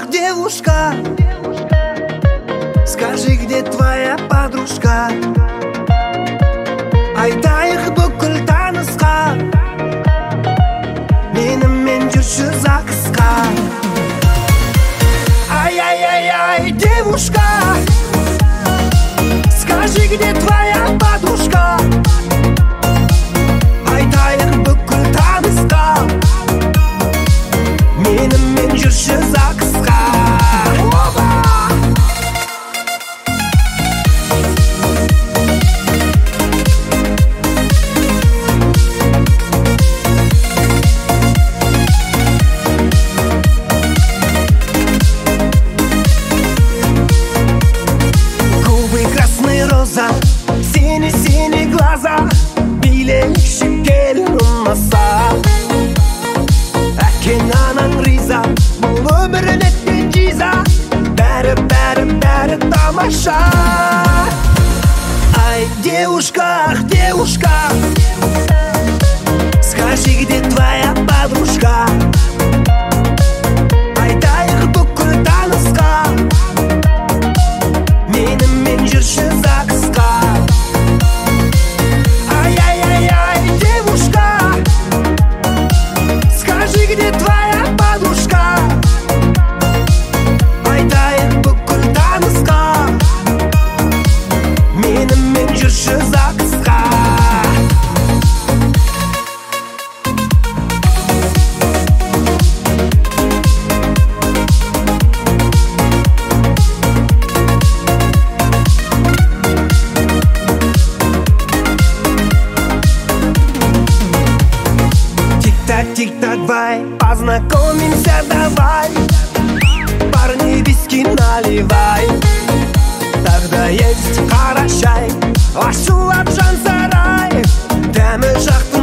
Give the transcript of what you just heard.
девушка, скажи, где твоя подружка? Айтайық бүкіл танысқа, менімен жүрші ЗАГСқа. Ай-яй-яй-яй, девушка, скажи, где твоя подружка? Айтайық бүкіл танысқа, менімен жүрші ЗАГСқа. Синий-синий глаза, билейікші келін ұнаса. Әкең анаң риза, бұл өмірін етпен жиза. Бәрі тамаша. Ай, девушка, девушка, скажи, где твоя подружка? Айтайық бүкіл танысқа, менімен жүрші ЗАГСқа. Где твоя подружка? Айтайық бүкіл танысқа, менімен жүрші ЗАГСқа. Тик-так, давай, познакомимся, давай. Парни, виски наливай. Тогда есть қара шай, ашулап жан сарай. Дәмі жақ